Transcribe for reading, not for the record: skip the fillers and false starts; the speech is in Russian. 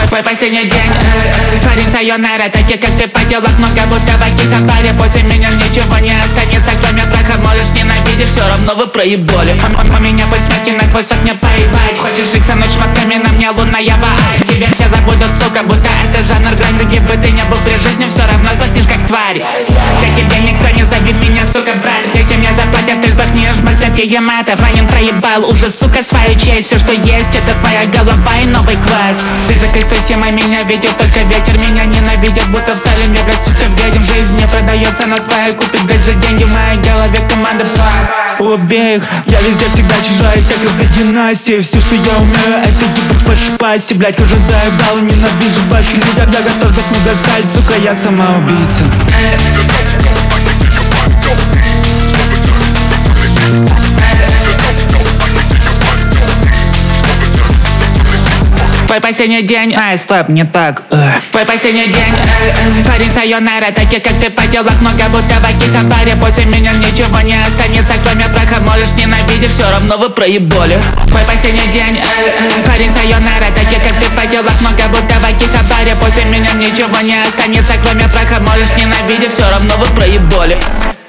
Твой последний день, парень, сайонара. Таких как ты по делах много, будто в акихабаре. После меня ничего не останется, кроме брака. Можешь ненавидеть, все равно вы проебали. У меня пусть смерти на твой сок не поебать. Хочешь жить со мной шматками, на мне лунная вайб. Тебе все забудут, сука, будто это жанр грань. Других бы ты не был при жизни, все равно сдохнешь как тварь. Как тебе никто не забит меня, сука, брат. Если мне заплатят, ты сдохнешь без легких матов. Ранен проебал уже, сука, свою честь. Все, что есть, это твоя голова и новый класс. Ты закрысой сема, меня видел только ветер. Меня ненавидят, будто в сале мне, блядь, сука, ведем. Жизнь не продается, но твоя купит, блядь, за деньги. В моей голове команда у обеих. Я везде всегда чужая, как из династии. Все, что я умею, это ебать ваши пасти. Блядь, уже заебал, ненавижу ваши лица. Я готов заткнуть за цель, сука, я самоубийца. Твой последний день, стоп, не так. Твой последний день, парень, сайонара. Таких как ты по делах много, будто в акихабаре. После меня ничего не останется, кроме брака. Можешь ненавидеть, все равно вы проебали. Твой последний день, парень, сайонара. Таких как ты по делах много, будто в акихабаре. После меня ничего не останется, кроме брака. Можешь ненавидеть, все равно вы проебали.